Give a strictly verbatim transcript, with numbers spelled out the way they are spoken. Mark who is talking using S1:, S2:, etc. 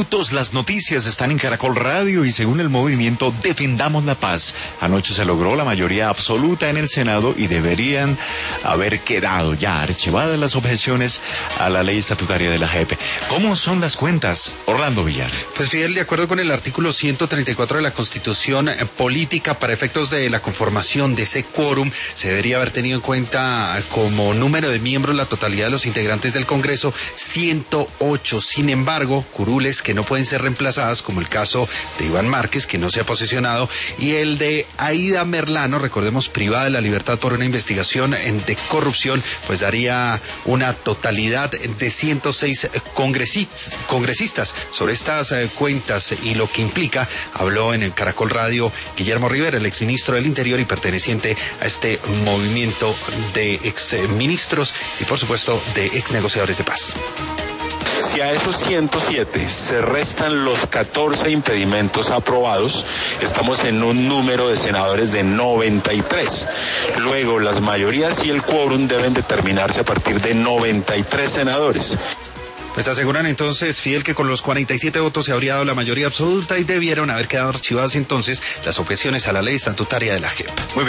S1: minutos, las noticias están en Caracol Radio y según el movimiento Defendamos la Paz, anoche se logró la mayoría absoluta en el Senado y deberían haber quedado ya archivadas las objeciones a la ley estatutaria de la J E P. ¿Cómo son las cuentas, Orlando Villar?
S2: Pues Fidel, de acuerdo con el artículo ciento treinta y cuatro de la Constitución Política, para efectos de la conformación de ese quórum, se debería haber tenido en cuenta como número de miembros la totalidad de los integrantes del Congreso, ciento ocho. Sin embargo, curules que no pueden ser reemplazadas, como el caso de Iván Márquez, que no se ha posesionado, y el de Aida Merlano, recordemos, privada de la libertad por una investigación de corrupción, pues daría una totalidad de ciento seis congresistas. congresistas. Sobre estas eh, cuentas y lo que implica, habló en el Caracol Radio Guillermo Rivera, el exministro del Interior y perteneciente a este movimiento de exministros y, por supuesto, de exnegociadores de paz.
S3: Si a esos ciento siete se restan los catorce impedimentos aprobados, estamos en un número de senadores de noventa y tres. Luego, las mayorías y el quórum deben determinarse a partir de noventa y tres senadores.
S2: Pues aseguran entonces, Fidel, que con los cuarenta y siete votos se habría dado la mayoría absoluta y debieron haber quedado archivadas entonces las objeciones a la ley estatutaria de la J E P. Muy bien.